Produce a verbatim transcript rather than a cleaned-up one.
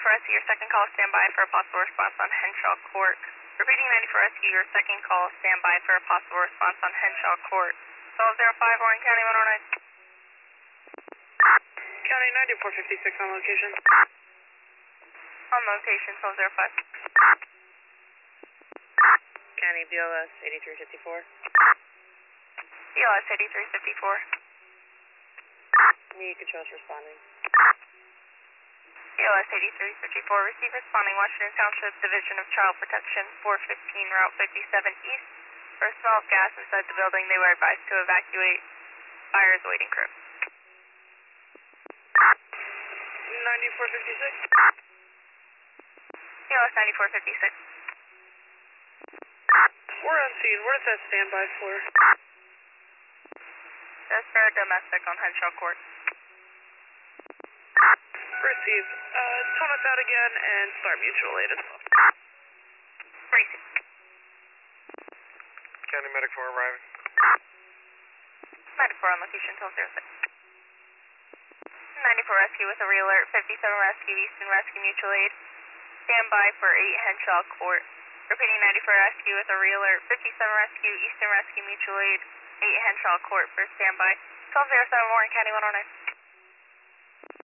ninety-four Rescue, your second call, stand by for a possible response on Henshaw Court. Repeating ninety-four Rescue, your second call, stand by for a possible response on Henshaw Court. twelve oh five, Orange County one oh nine. County ninety-four fifty-six on location. On location, twelve oh five. County B L S eighty-three fifty-four. B L S eighty-three fifty-four. Need controls responding. B L S eighty-three fifty-four, receive responding Washington Township Division of Child Protection, four fifteen Route fifty-seven East. For a smell of gas inside the building, they were advised to evacuate. Fire is waiting crew. ninety-four fifty-six. B L S ninety-four fifty-six. We're on scene. What is that standby for? That's for domestic on Henshaw Court. Receive. Uh, tone us out again and start mutual aid as well. Receive. County Medic four arriving. ninety-four on location, twelve oh six. ninety-four Rescue with a re-alert, fifty-seven Rescue, Eastern Rescue Mutual Aid. Stand by for eight Henshaw Court. Repeating ninety-four Rescue with a re-alert, fifty-seven Rescue, Eastern Rescue Mutual Aid, eight Henshaw Court for standby. twelve oh seven Warren County one oh nine.